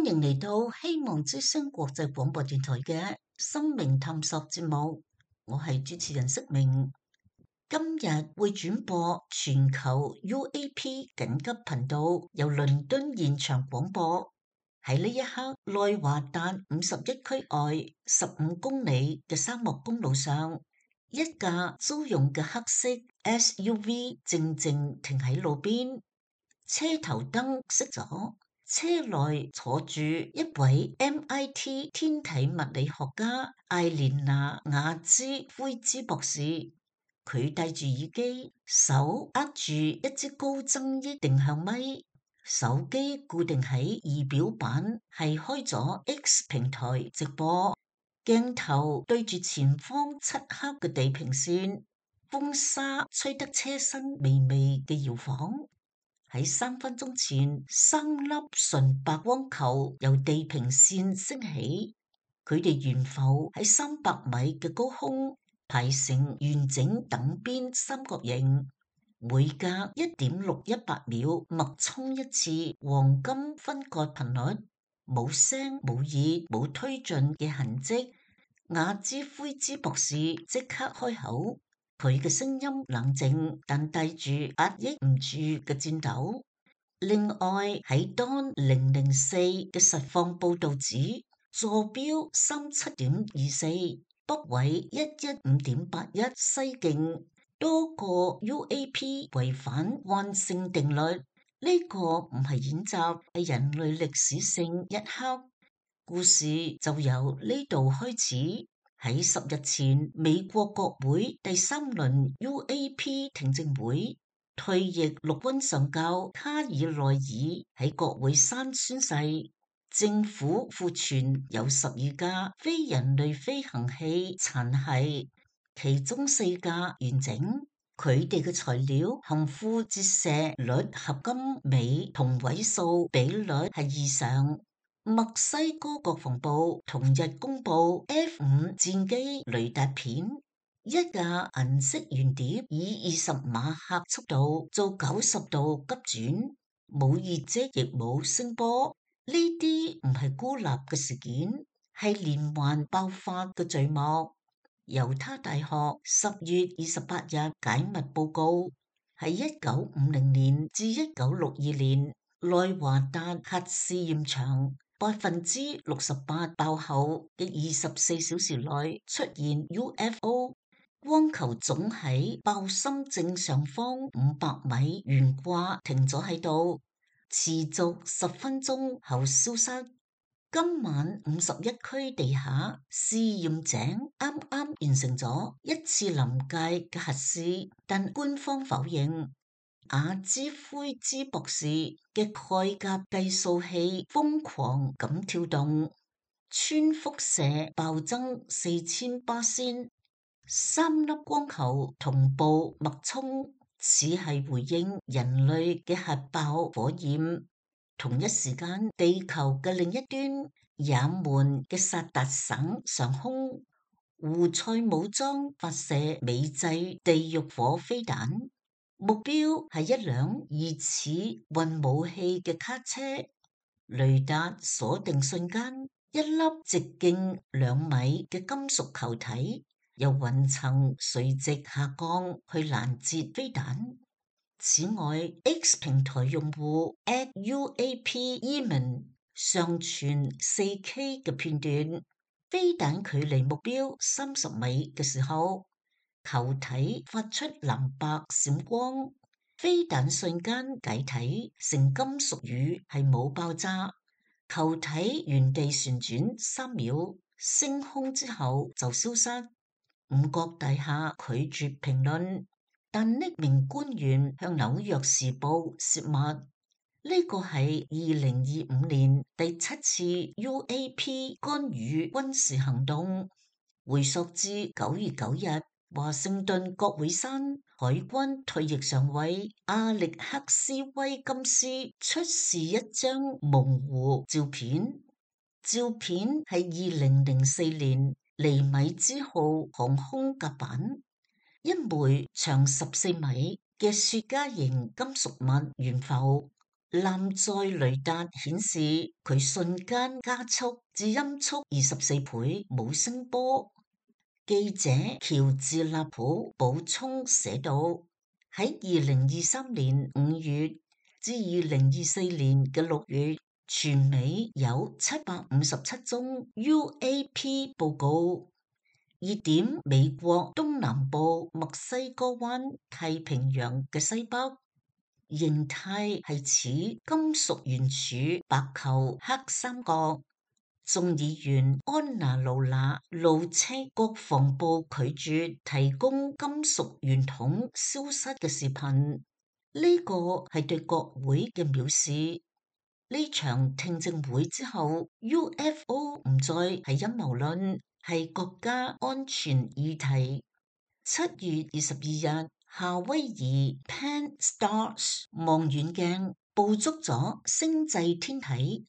迎嚟到希望之聲國際廣播電台嘅生命探索節目，我係主持人釋明。今日會轉播全球 UAP 緊急頻道由倫敦現場廣播。喺呢一刻，內華達51區外15公里嘅沙漠公路上，一架租用嘅黑色 SUV 靜靜停喺路邊，車頭燈熄咗。車內坐住一位 MIT 天體物理學家艾蓮娜雅茲灰茲博士，佢戴住耳機，手握住一支高增益定向咪，手機固定喺儀表板，係開咗 X 平台直播，鏡頭對住前方漆黑嘅地平線，風沙吹得車身微微嘅搖晃。喺3分鐘前，3粒純白光球由地平線升起，佢哋懸浮喺300米嘅高空，排成完整等邊三角形，每隔1.618秒脈衝一次黃金分割頻率，冇聲冇熱冇推進嘅痕跡。雅茲灰茲博士即刻開口。佢嘅聲音冷靜，但帶住壓抑唔住嘅顫抖。另外喺當004嘅實況報導指，坐標37.24，北緯115.81西經，多個 UAP 違反慣性定律。呢個唔係演習，係人類歷史性一刻。故事就由呢度開始。喺10日前，美國國會第3輪 UAP 聽證會，退役陸軍上校卡爾內爾喺國會山宣誓，政府庫存有12架非人類飛行器殘骸，其中4架完整，佢哋嘅材料含副折射率合金鎂同位素比率係異常。墨西哥國防部同日公布 F5 戰機雷達片，一架銀色圓碟以20馬赫速度做90度急轉，冇熱積亦冇聲波。呢啲唔係孤立嘅事件，係連環爆發嘅序幕。猶他大學10月28日解密報告，喺1950年至1962年內華達核試驗場68%爆後嘅24小時內出現 UFO 光球，總喺爆心正上方500米懸掛停咗喺度，持續10分鐘後消失。今晚51區地下試驗井啱啱完成咗一次臨界嘅核試，但官方否認。雅茲灰茲博士嘅蓋甲計數器瘋狂咁跳動，穿輻射暴增4000巴仙，3粒光球同步脈衝，似係回應人類嘅核爆火焰。同一時間，地球嘅另一端，也門嘅薩達省上空，胡塞武裝發射美製地獄火飛彈。目標係一輛疑似運武器嘅卡車，雷達鎖定瞬間，一粒直徑2米嘅金屬球體由雲層垂直下降去攔截飛彈。此外 ，X 平台用戶 @UAP Yemen 上傳 4K 嘅片段，飛彈距離目標30米嘅時候，球體發出藍白閃光，飛彈瞬間解體成金屬雨，係冇爆炸。球體原地旋轉3秒，升空之後就消失。五角大廈拒絕評論，但匿名官員向紐約時報洩密。呢個係2025年第7次 UAP 干預軍事行動，回溯至9月9日，華盛頓國會山海軍退役上尉阿力克斯威金斯出示一張模糊照片，照片係2004年尼米茲號航空甲板，一枚長14米嘅雪茄形金屬物懸浮。 艦載雷達顯示佢瞬間加速至音速24倍，冇聲波。記者喬治納普補充寫道：喺2023年5月至2024年嘅6月，全美有757宗 UAP 報告。熱點美國東南部墨西哥灣太平洋嘅西北，形態係似金屬圓柱、白球、黑三角。眾議員安娜盧娜怒斥國防部拒絕提供金屬圓筒消失嘅視頻，呢個係對國會嘅藐視。呢場聽證會之後 ，UFO 唔再係陰謀論，係國家安全議題。7月22日，夏威夷 Pan-STARRS 望遠鏡捕捉咗星際天體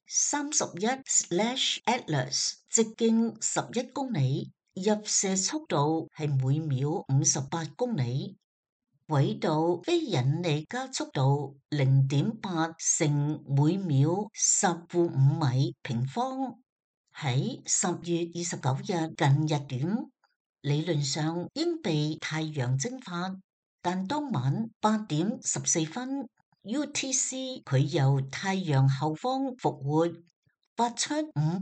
31/Atlas， 直徑11公里，入射速度係每秒58公里。軌道非引力加速度0.8乘每秒10^5米平方，喺10月29日近日點，理論上應被太陽蒸發，但當晚8點14分 UTC 佢由太陽後方復活，發出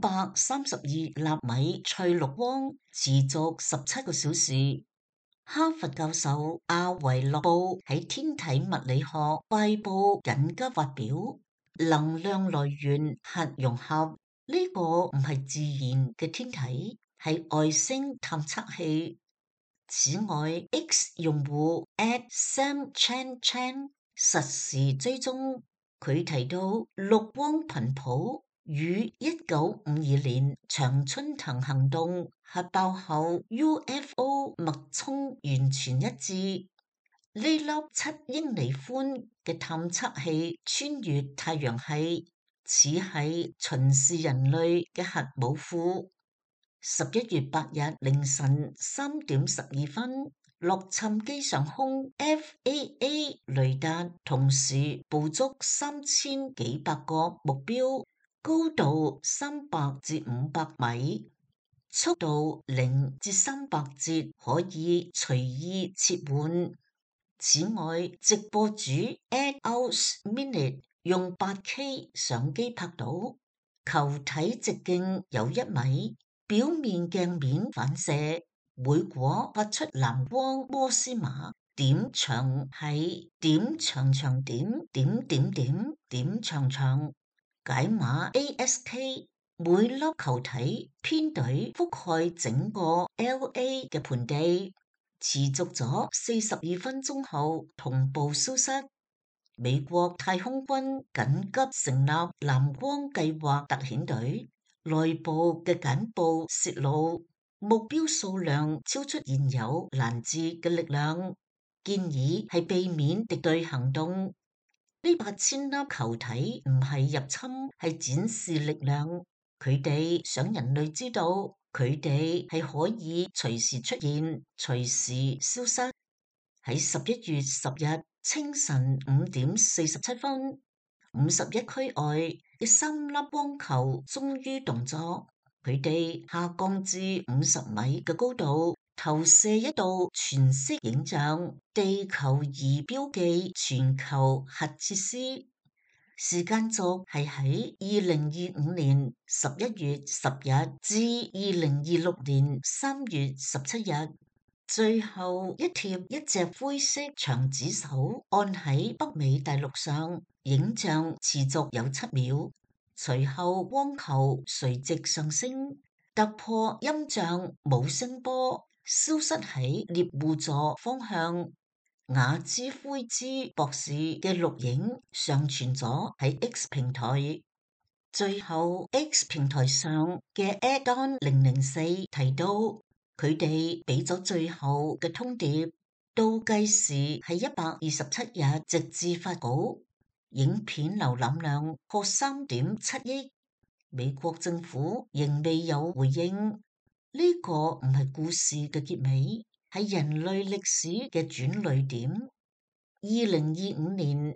532納米翠綠光，持續17個小時。哈佛教授阿維洛布喺天體物理學快報緊急發表，能量來源核融合，呢個唔係自然嘅天體，係外星探測器。此外 ，X 用戶 @SamChanChan 實時追蹤，佢提到綠光頻譜與1952年長春藤行動核爆後 UFO 脈衝完全一致。呢粒7英里寬嘅探測器穿越太陽系，似係巡視人類嘅核武庫。11月8日凌晨3點12分，洛杉磯上空 FAA 雷達同時捕捉3000幾百個目標，高度300至500米，速度0至300節，可以隨意切換。此外，直播主 @OusMinute 用8K 相機拍到球體直徑有1米。表面鏡面反射，每果發出藍光摩斯碼，點長係點長長點點點點點長長，解碼 ASK。每粒球體編隊覆蓋整個 LA 嘅盆地，持續咗42分鐘後同步消失。美國太空軍緊急成立藍光計劃特遣隊。內部嘅簡報泄露，目標數量超出現有攔截嘅力量，建議係避免敵對行動。呢8000粒球體唔係入侵，係展示力量。佢哋想人類知道，佢哋係可以隨時出現，隨時消失。喺11月10日清晨5點47分。51區外嘅3粒光球終於動作，佢哋下降至50米嘅高度，投射一道全息影像，地球儀標記全球核設施。時間軸係喺2025年11月10日至2026年3月17日。最後一貼一隻灰色長指手按喺北美大陸上，影像持續有7秒，隨後光球垂直上升，突破音像冇聲波，消失喺獵戶座方向。雅茲灰茲博士嘅錄影上傳咗喺 X 平台。最後 X 平台上嘅 Addon 004提到，佢哋俾咗最後嘅通牒，倒計時係127日，直至發稿。影片瀏覽量破3.7億。美國政府仍未有回應。呢個唔係故事嘅結尾，係人類歷史嘅轉捩點。 2025年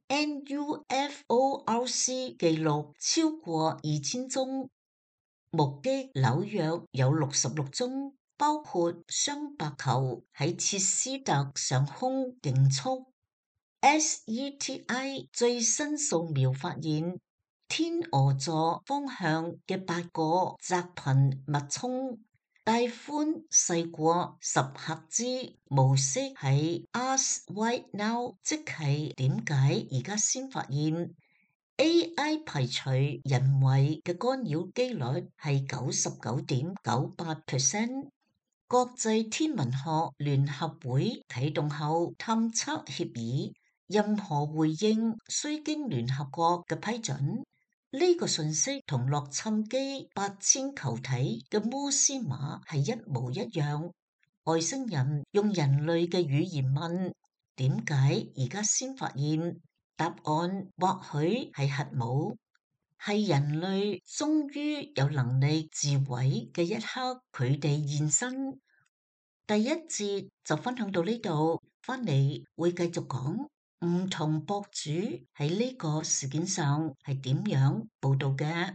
NUFORC 記錄超過2000宗，目擊紐約有66宗，包括雙白球喺切斯特上空競速。SETI 最新掃描發現，天鵝座方向嘅8個窄頻脈衝帶寬細過10赫茲，模式喺 Ask Why Now， 即係點解而家先發現。AI 排除人為嘅干擾機率係99.98%。國際天文學聯合會啟動後探測協議，任何回應需經聯合國嘅批准。呢個信息同洛杉磯8000球體嘅摩斯碼係一模一樣。外星人用人類嘅語言問，點解而家先發現？答案或許係核武，係人類終於有能力自毀嘅一刻，佢哋現身。第一節就分享到呢度，返嚟會繼續講唔同博主喺呢個事件上係點樣報道嘅。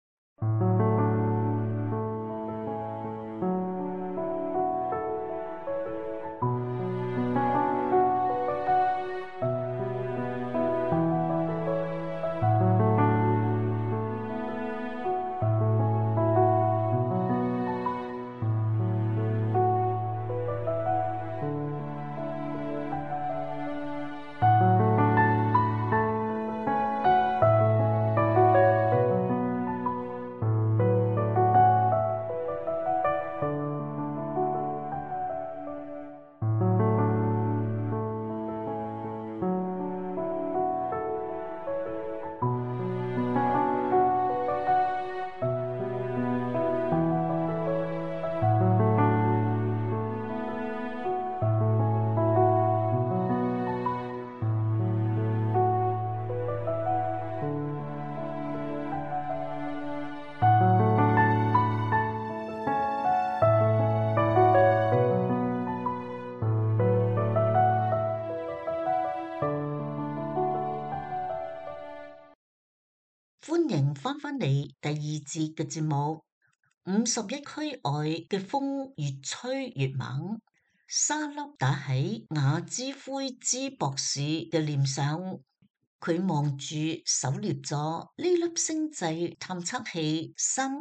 歡迎翻返嚟第二節嘅節目。51區外嘅風越吹越猛，沙粒打喺雅茲灰茲博士嘅臉上。佢望住狩獵咗呢粒星際探測器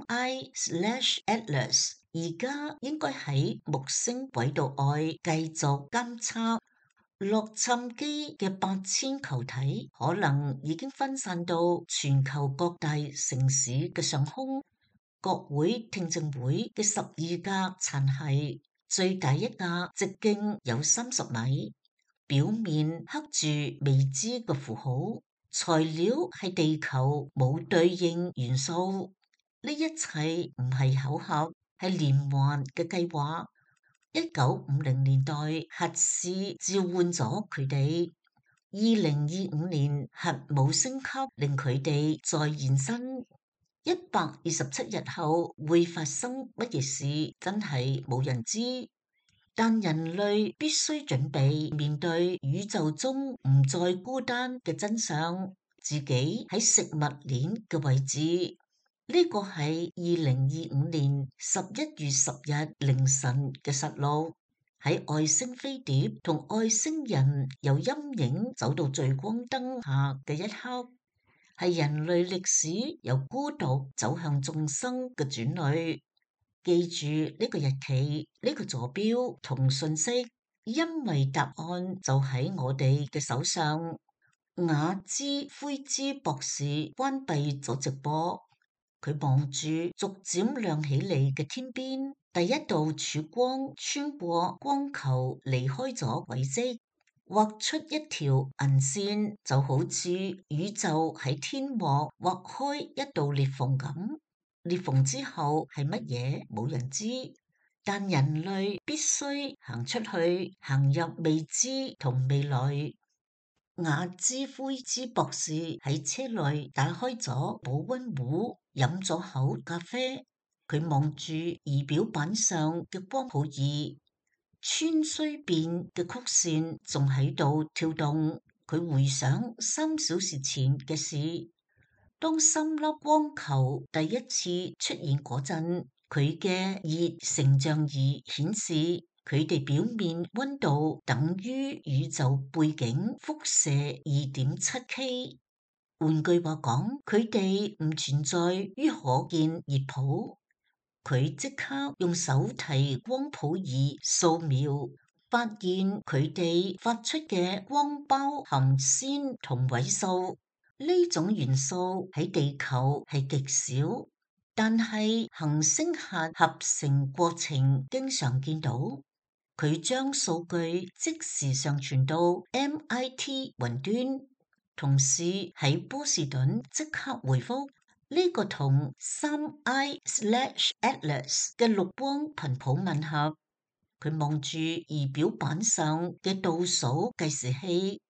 3I/Atlas， 而家應該喺木星軌道外繼續監測。洛杉磯嘅8000球體可能已經分散到全球各大城市嘅上空。國會聽證會嘅12架殘骸，最大一架直徑有30米，表面刻住未知嘅符號，材料係地球冇對應元素。呢一切唔係巧合，係連環嘅計劃。1950年代核試召喚咗佢哋，2025年核武升級令佢哋再現身。127日後會發生乜嘢事，真係冇人知。但人類必須準備面對宇宙中唔再孤單嘅真相，自己喺食物鏈嘅位置。呢個係2025年11月10日凌晨嘅實錄，喺外星飛碟同外星人由陰影走到聚光燈下嘅一刻，係人類歷史由孤獨走向眾生嘅轉捩。記住呢個日期、呢個坐標同信息，因為答案就喺我哋嘅手上。雅茲灰茲博士關閉咗直播。佢望住逐漸亮起嚟嘅天邊，第一道曙光穿過光球離開咗軌跡，畫出一條銀線，就好似宇宙喺天幕劃開一道裂縫咁。裂縫之後係乜嘢？冇人知，但人類必須行出去，行入未知同未來。雅茲灰茲博士喺車內打開咗保溫壺，飲咗口咖啡。佢望住儀表板上嘅光譜儀，穿梭變嘅曲線仲喺度跳動。 佢回想3小時前嘅事，當3粒光球第一次出現嗰陣，佢嘅熱成像儀顯示佢哋表面溫度等於宇宙背景輻射2.7 K。換句話講，佢哋唔存在於可見熱譜。佢即刻用手提光譜儀掃描，發現佢哋發出嘅光包含氙同位素。呢種元素喺地球係極少，但係行星核合成過程經常見到。佢將數據即時上傳到 MIT 雲端，同事喺波士頓即刻回覆，呢個同 3I/Atlas 嘅綠光頻譜吻合。佢望住儀表板上嘅倒數計時器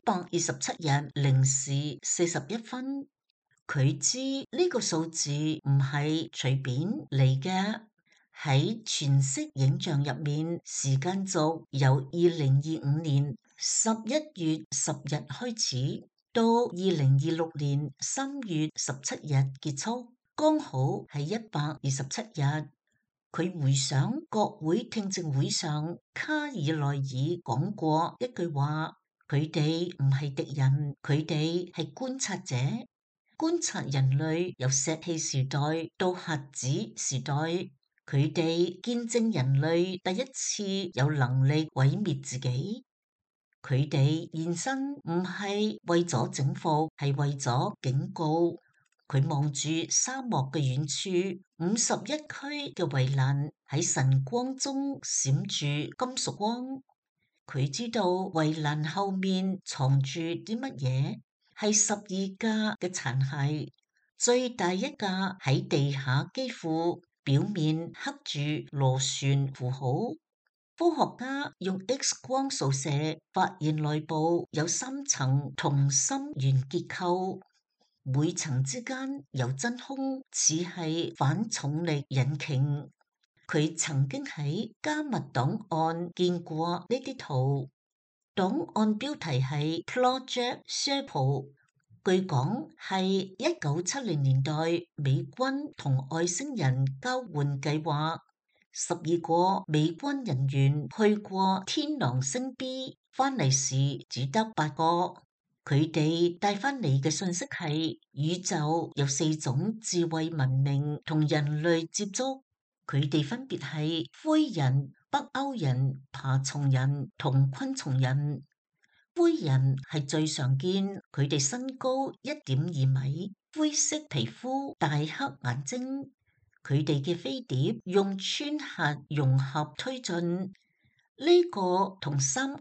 ，127日0時41分。佢知呢個數字唔係隨便嚟嘅。喺全息影像入面，時間軸由2025年11月10日開始，到2026年3月17日結束，剛好係127日。佢回想國會聽證會上卡爾內爾講過一句話：佢哋唔係敵人，佢哋係觀察者，觀察人類由石器時代到核子時代。佢哋見證人類第一次有能力毀滅自己。佢哋現身唔係為咗征服，係為咗警告。佢望住沙漠嘅遠處，51區嘅圍欄喺晨光中閃住金屬光。佢知道圍欄後面藏住啲乜嘢，係12架嘅殘骸，最大一架喺地下基庫表面刻住螺旋符號。科學家用 X 光掃射，發現內部有3層同心圓結構，每層之間有真空，似係反重力引擎。佢曾經喺加密檔案見過呢啲圖，檔案標題係 Project Serpo。據講係1970年代美軍同外星人交換計劃，12個美軍人員去過天狼星 B， 翻嚟時只得8個。佢哋帶翻嚟嘅信息係宇宙有4種智慧文明同人類接觸，佢哋分別係灰人、北歐人、爬蟲人同昆蟲人。灰人係最常見，佢哋身高1.2米，灰色皮膚，大黑眼睛。佢哋嘅飛碟用氚核融合推進，呢個同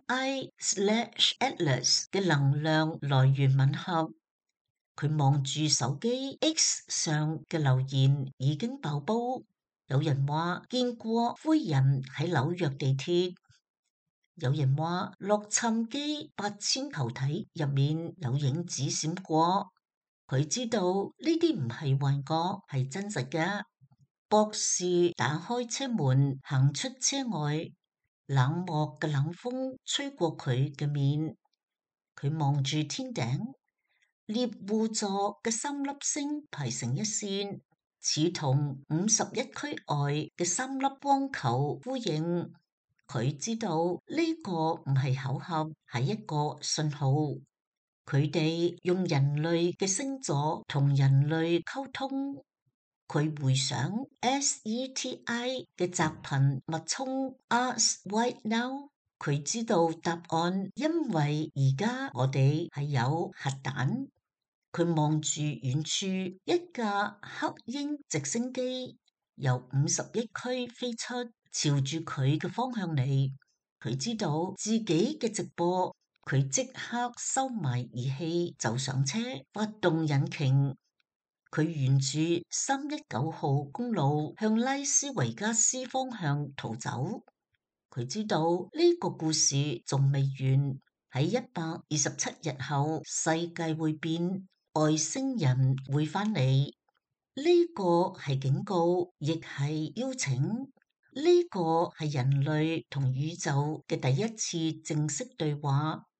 3I/Atlas 嘅能量來源吻合。佢望住手機 X 上嘅留言已經爆煲，有人話見過灰人喺紐約地鐵。有人話洛杉磯8000球體入面有影子閃過，佢知道呢啲唔係幻覺，係真實嘅。博士打開車門行出車外，冷漠嘅冷風吹過佢嘅面，佢望住天頂，獵戶座嘅3粒星排成一線，似同51區外嘅3粒光球呼應。佢知道呢個唔係巧合，係一個信號。佢哋用人類嘅星座同人類溝通。佢回想 SETI 嘅雜頻脈衝 Ask Why Now， 佢知道答案，因為而家我哋係有核彈。佢望住遠處一架黑鷹直升機由51區飛出，朝住佢嘅方向嚟。佢知道自己嘅直播，佢即刻收埋儀器就上車，發動引擎。佢沿住319號公路向拉斯維加斯方向逃走。佢知道呢個故事仲未完，喺127日後，世界會變，外星人會返嚟。呢個係警告，亦係邀請。呢個係人類同宇宙嘅第一次正式對話。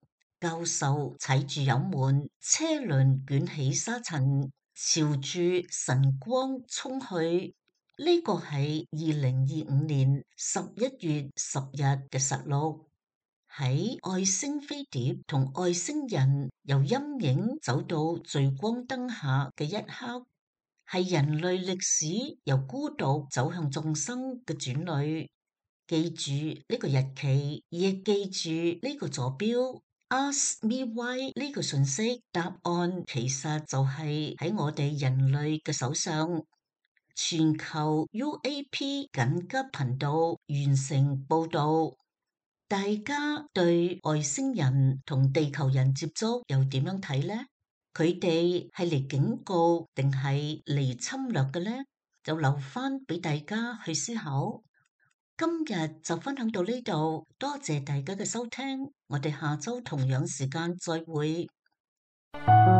教授踩住油門，車輪捲起沙塵，朝住晨光衝去。呢個係2025年11月10日嘅實錄。喺外星飛碟同外星人由陰影走到聚光燈下嘅一刻，係人類歷史由孤獨走向眾生嘅轉捩。記住呢個日期，亦記住呢個坐標。Ask me why 呢個信息，答案其實就係喺我哋人類嘅手上。全球 UAP 緊急頻道完成報導。大家對外星人同地球人接觸又點樣睇呢？佢哋係嚟警告定係嚟侵略嘅呢？就留返俾大家去思考。今日就分享到呢度，多謝大家嘅收聽，我哋下周同樣時間再會。